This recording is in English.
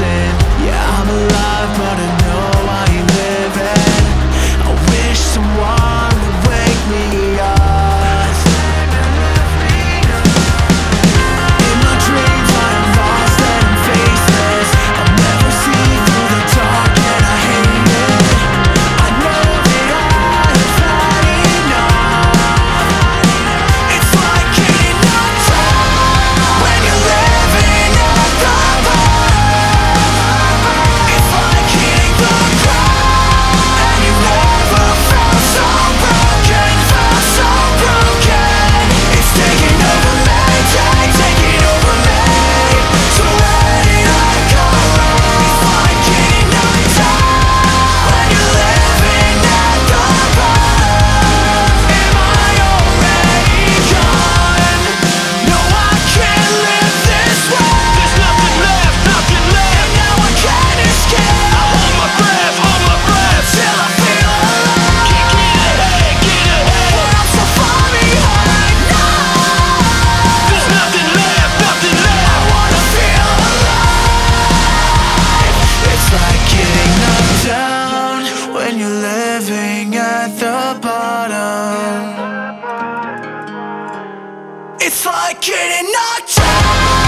missing. Yeah, I'm alive, but I know I ain't living. I wish someone would wake me up. In my dreams I am lost and I'm faceless. I'll never see through the dark and I hate it. I know that I have had enough. It's like getting knocked down when you're living at the bottom. It's like hitting the ground and you never felt so broken, felt so broken. It's taking over me, taking over me. So where did I go wrong? It's like getting knocked down when you're living at the bottom. Am I already gone? No, I can't live this way. There's nothing left, nothing left. And now I can't escape. I hold my breath till I feel alive. Can't get ahead, but I'm so far behind now. There's nothing left, nothing left. I wanna feel alive. It's like getting knocked down when you're living at the bottom. It's like getting knocked down.